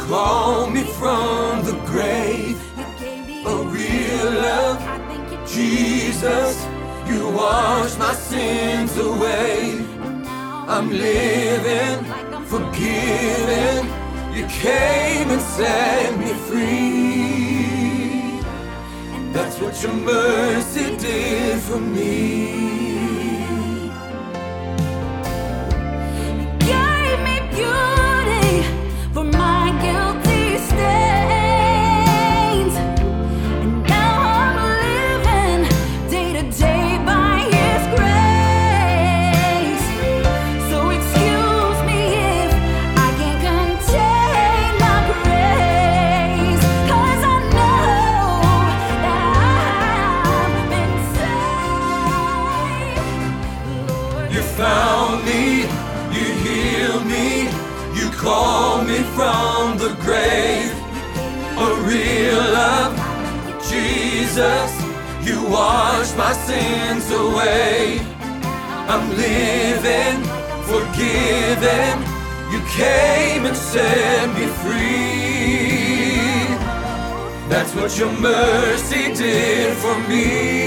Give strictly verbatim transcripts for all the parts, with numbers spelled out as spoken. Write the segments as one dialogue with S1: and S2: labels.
S1: called me from the grave. A real love, Jesus, you washed my sins away. I'm living, forgiven. You came and set me free. That's what your mercy did for me. You found me, you healed me, you called me from the grave. A real love, Jesus, you washed my sins away. I'm living, forgiven, you came and set me free. That's what your mercy did for me.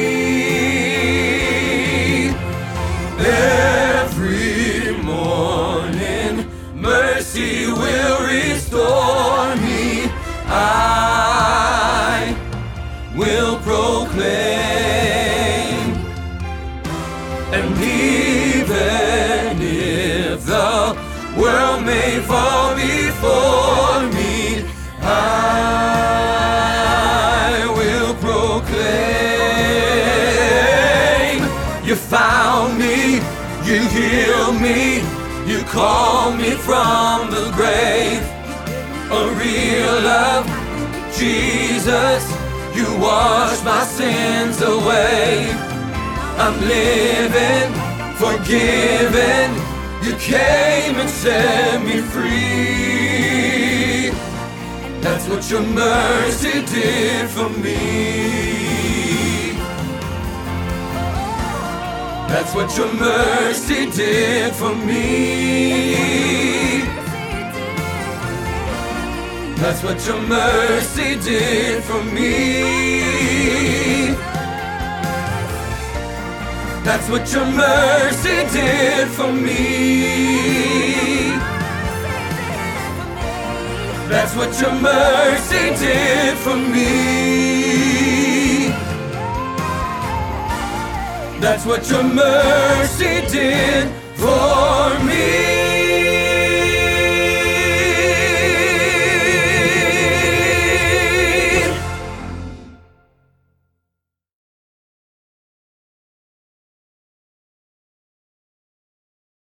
S1: Every morning, mercy will restore me. I will proclaim. And even if the world may fall before me, I will proclaim. You found me, you healed me, you called me from the grave. A real love, Jesus, you washed my sins away. I'm living, forgiven, you came and set me free. That's what your mercy did for me. That's what your mercy did for me. That's what your mercy did for me. That's what your mercy did for me. That's what your mercy did for me. That's what your mercy did for